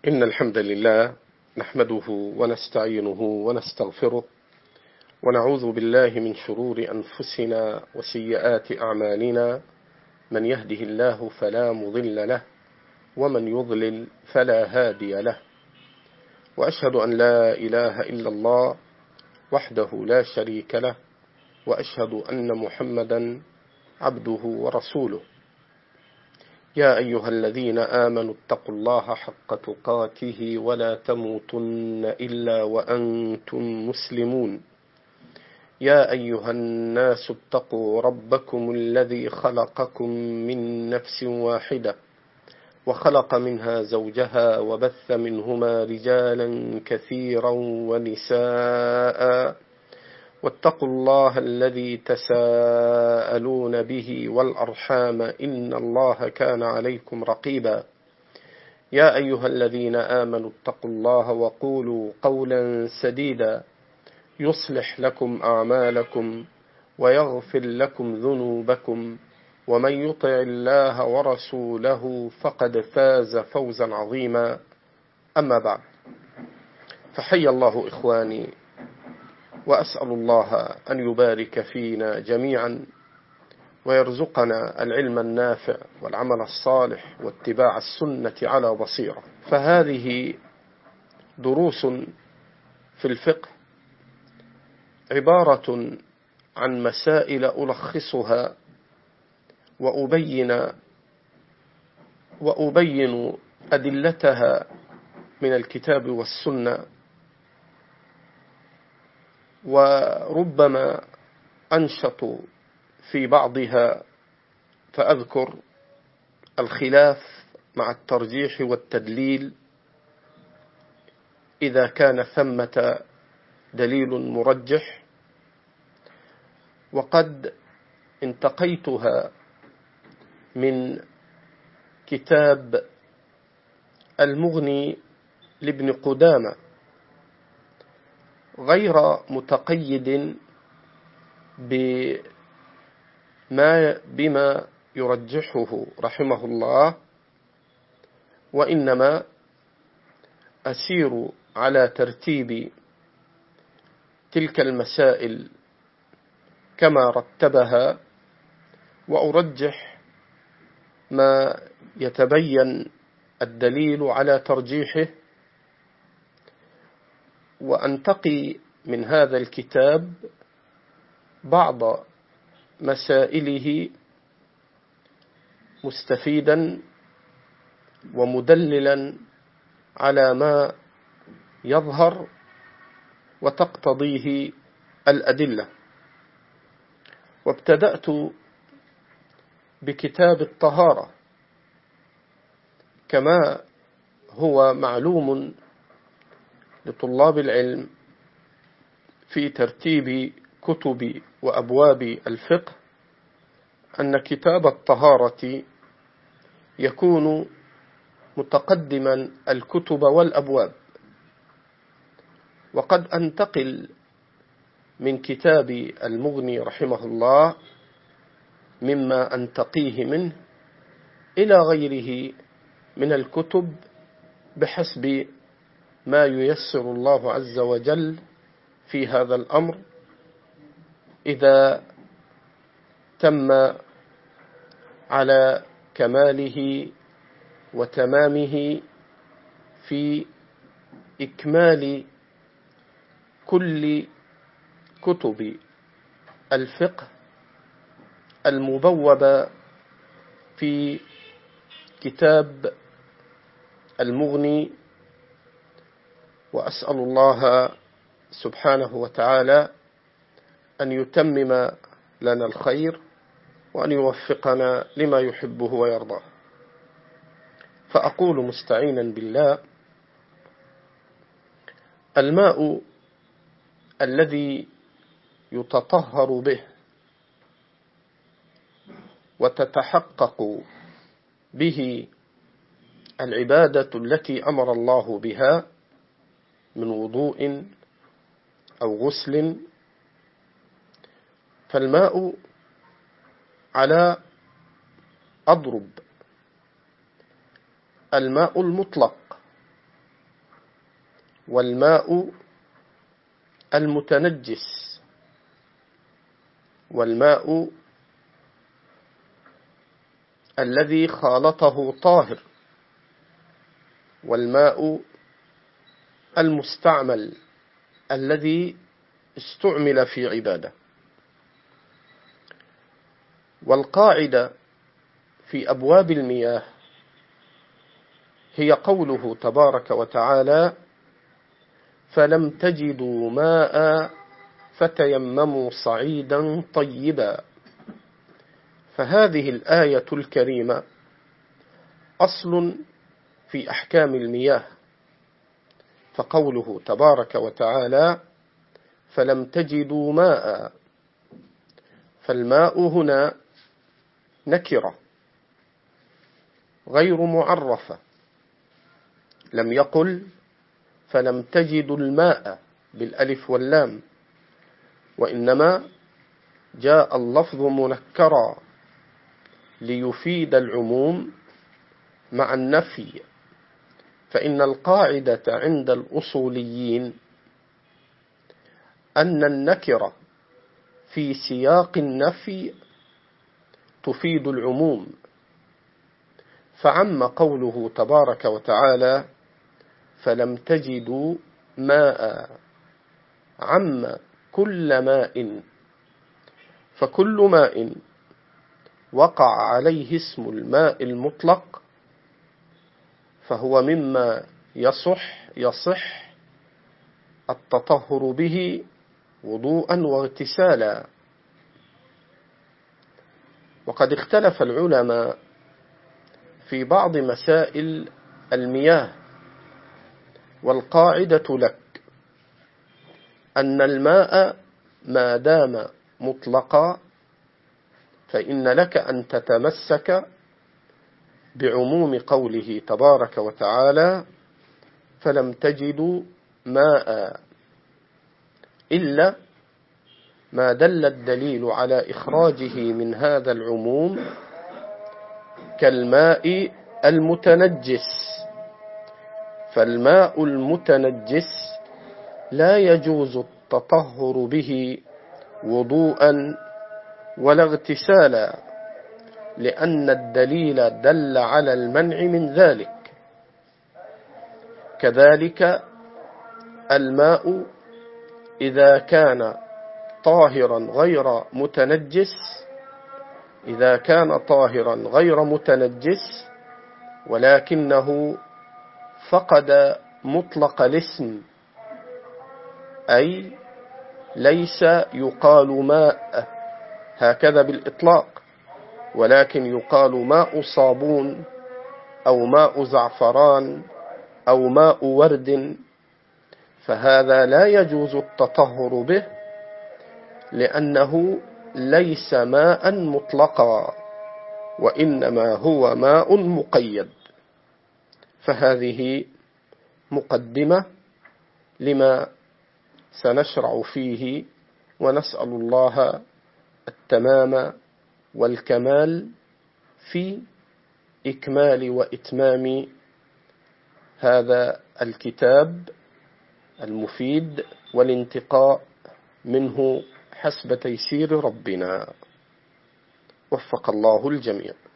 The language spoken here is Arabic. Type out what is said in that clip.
إن الحمد لله نحمده ونستعينه ونستغفره ونعوذ بالله من شرور أنفسنا وسيئات أعمالنا. من يهده الله فلا مضل له ومن يضلل فلا هادي له، وأشهد أن لا إله إلا الله وحده لا شريك له، وأشهد أن محمدا عبده ورسوله. يا أيها الذين آمنوا اتقوا الله حق تقاته ولا تموتن إلا وأنتم مسلمون. يا أيها الناس اتقوا ربكم الذي خلقكم من نفس واحدة وخلق منها زوجها وبث منهما رجالا كثيرا ونساء، واتقوا الله الذي تساءلون به والأرحام إن الله كان عليكم رقيبا. يا أيها الذين آمنوا اتقوا الله وقولوا قولا سديدا يصلح لكم أعمالكم ويغفر لكم ذنوبكم، ومن يطع الله ورسوله فقد فاز فوزا عظيما. أما بعد، فحي الله إخواني، وأسأل الله أن يبارك فينا جميعا ويرزقنا العلم النافع والعمل الصالح واتباع السنة على بصيرة. فهذه دروس في الفقه عبارة عن مسائل ألخصها وأبين أدلتها من الكتاب والسنة، وربما أنشط في بعضها فأذكر الخلاف مع الترجيح والتدليل إذا كان ثمة دليل مرجح، وقد انتقيتها من كتاب المغني لابن قدامة، غير متقيد بما يرجحه رحمه الله، وإنما أسير على ترتيب تلك المسائل كما رتبها، وأرجح ما يتبين الدليل على ترجيحه، وأنتقي من هذا الكتاب بعض مسائله مستفيدا ومدللا على ما يظهر وتقتضيه الأدلة. وابتدأت بكتاب الطهارة، كما هو معلوم لطلاب العلم في ترتيب كتب وأبواب الفقه أن كتاب الطهارة يكون متقدما الكتب والأبواب. وقد أنتقل من كتاب المغني رحمه الله مما أنتقيه منه إلى غيره من الكتب بحسب ما ييسر الله عز وجل في هذا الأمر، إذا تم على كماله وتمامه في إكمال كل كتب الفقه المبوبة في كتاب المغني. وأسأل الله سبحانه وتعالى أن يتمم لنا الخير وأن يوفقنا لما يحبه ويرضاه. فأقول مستعينا بالله: الماء الذي يتطهر به وتتحقق به العبادة التي أمر الله بها من وضوء أو غسل، فالماء على أضرب: الماء المطلق والماء المتنجس، والماء الذي خالطه طاهر، والماء المستعمل الذي استعمل في عبادة. والقاعدة في أبواب المياه هي قوله تبارك وتعالى: فلم تجدوا ماء فتيمموا صعيدا طيبا. فهذه الآية الكريمة أصل في أحكام المياه، فقوله تبارك وتعالى: فلم تجدوا ماء، فالماء هنا نكرة غير معرفة، لم يقل فلم تجدوا الماء بالألف واللام، وإنما جاء اللفظ منكرا ليفيد العموم مع النفي. فإن القاعدة عند الأصوليين أن النكرة في سياق النفي تفيد العموم، فعم قوله تبارك وتعالى: فلم تجدوا ماء، عم كل ماء، فكل ماء وقع عليه اسم الماء المطلق فهو مما يصح التطهر به وضوءا واغتسالا. وقد اختلف العلماء في بعض مسائل المياه، والقاعدة لك أن الماء ما دام مطلقا فإن لك أن تتمسك بعموم قوله تبارك وتعالى: فلم تجدوا ماء، إلا ما دل الدليل على إخراجه من هذا العموم كالماء المتنجس. فالماء المتنجس لا يجوز التطهر به وضوءا ولا اغتسالا، لأن الدليل دل على المنع من ذلك. كذلك الماء إذا كان طاهرا غير متنجس، إذا كان طاهرا غير متنجس ولكنه فقد مطلق الاسم، أي ليس يقال ماء هكذا بالإطلاق، ولكن يقال ماء صابون أو ماء زعفران أو ماء ورد، فهذا لا يجوز التطهر به لأنه ليس ماء مطلقا، وإنما هو ماء مقيد. فهذه مقدمة لما سنشرع فيه، ونسأل الله التمام والكمال في إكمال وإتمام هذا الكتاب المفيد والانتقاء منه حسب تيسير ربنا. وفق الله الجميع.